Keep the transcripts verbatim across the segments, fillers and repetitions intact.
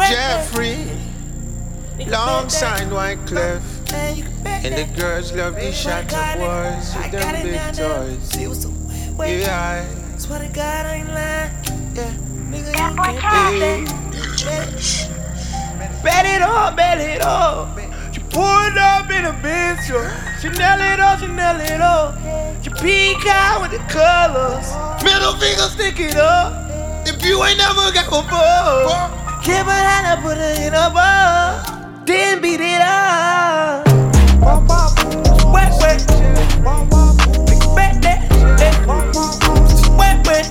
Jeffrey, alongside Wyclef, and the girls love these shots of boys with them big toys. Yeah, swear to God I ain't lying. Yeah, nigga, you can't bet it all, bet it all. She pulled up in a bitch, she nail it all, she nail it all. She peek out with the colors, middle finger stick it up. If you ain't never got a ball, keep her hand up, put her in a ball, then beat it up. Wet, wet, big bet that, wet, wet,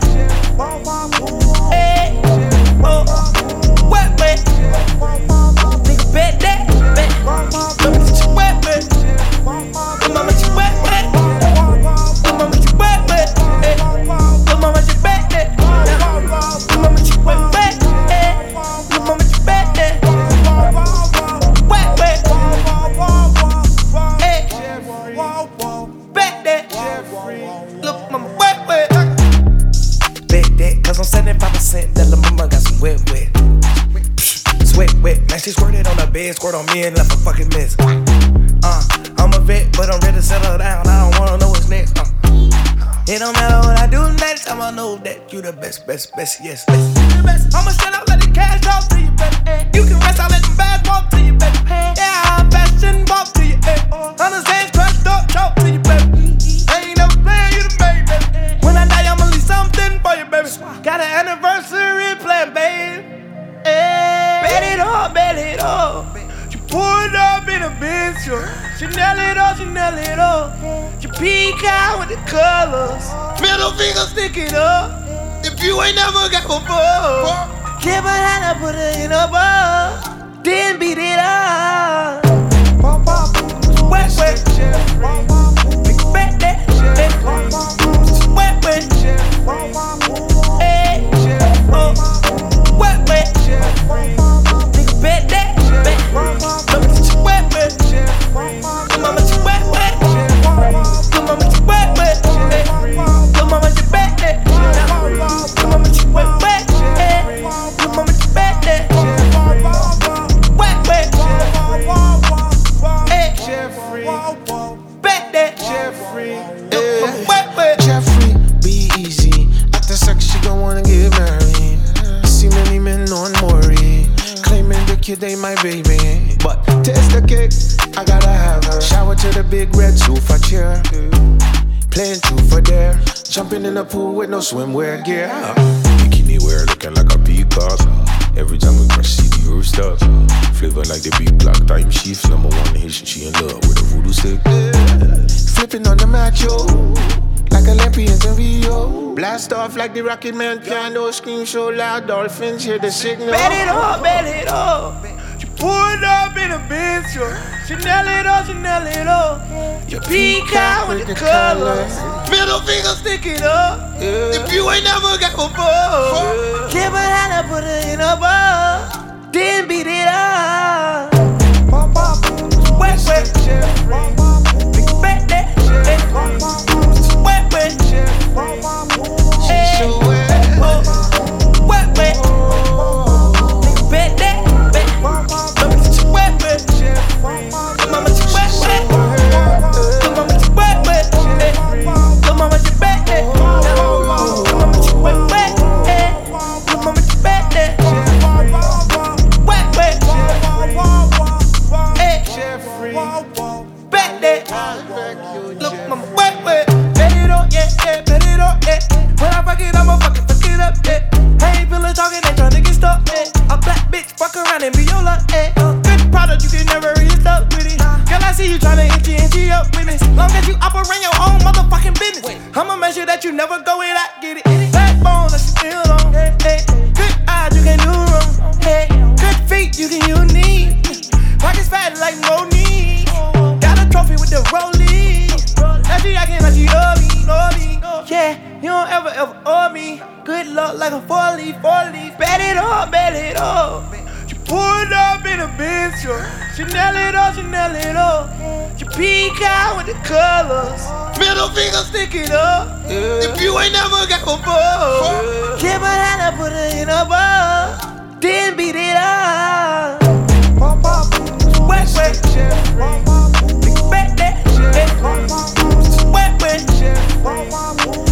hey, oh, wet, wet, big bet that, bet, wet, wet, mama, you wet, wet, mama, you wet, wet, mama, you bet that, mama, you wet, wet, mama, you bet that, wet, wet, hey, bet that, look, mama, wet, wet, bet that, cause I'm seventy-five percent that lil' mama got some wet, wet, sweat, wet, man, she squirted on the bed, squirt on me and left a fucking mess. Uh, I'm a vet, but I'm ready to settle down. I don't wanna know what's next. Uh, it don't matter what I do next time. I know that you the best, best, best, yes, best. The best. I'ma shut up, let the cash talk to you, baby. You can rest, I'll let them bags walk to you, baby. Yeah, I fashion walk to you, baby. Understand, crushed up, talk to you, baby. I ain't never playing you the baby, baby. When I die, I'ma leave something for you, baby. Got an anniversary plan, baby. Hey. Bet it all, bet it all. Pulled up in a bitch, she nail it all, she nail it all. She peek out with the colors, middle finger stick it up. If you ain't never got a ball, keep her hand up, put her in a ball, then beat it up. Wet, wet, big bet that, wet, wet, hey, oh, wet, wet, big bet that. Mama, you wet, wet. Mama, you wet, wet. Mama, you wet, wet. Mama, you bet that. Mama, you wet, wet. Mama, you bet that. Wet, wet. Hey, Jeffrey, bet that. Jeffrey, wet, wet. Jeffrey, be easy. After sex, she gon' wanna get married. See many men on Maury, claiming the kid ain't my baby. But taste the cake, I gotta have her. Shower to the big red sofa chair. Playing truth or dare. Jumping in the pool with no swimwear gear. Bikini wear looking like a peacock. Every time we crush C D rooftop. Flavor like the big black time sheaf. Number one Haitian, she in love with a voodoo stick. Yeah. Flipping on the macho, like Olympians in Rio. Blast off like the Rocket Man piano. Scream so loud, dolphins hear the signal. Bet it all, bet it all. She pulled up in a bitch, she nail it all, she nail it all. You peek out with the colors, middle finger stick it up. Yeah. If you ain't never got a ball, keep her hand up, put her in a ball, then beat it up. Wet, wet, big bet that, wet, wet, hey, oh, wet, wet, big bet that, mama, you wet, wet, mama, you wet, wet, mama, you wet, wet, mama, you bet that, mama, you wet, wet, mama, you bet that, wet, wet, hey, bet that, look, mama, wet, wet, bet it on, yeah, yeah, bet it on, yeah. When I fuck it, I'ma fucking fuck it up, yeah. I ain't feelin' talking, they tryna get stuck, yeah. A black bitch, fuck around and be your luck, yeah. Good product, you can never really stuck with it. Girl, I see you tryna inch inch up with it. Long as you operate your own motherfucking business, I'ma make sure that you never go without get it. Backbone, that you feel on, hey, hey. Good eyes, you can do wrong, hey. Good feet, you can use need. Pockets fat like Monique. Got a trophy with the rollie. Now she acting like she love me, love me. Yeah, you don't ever, ever owe me. Good luck like a four-leaf, four-leaf. Bet it all, bet it all. She pulled up in a bitch, she nail it all, she nail it all. She peek out with the colors, middle finger stick it up. Yeah. If you ain't never got a ball, keep her hand up, put her in a ball, then beat it up. wah, wah,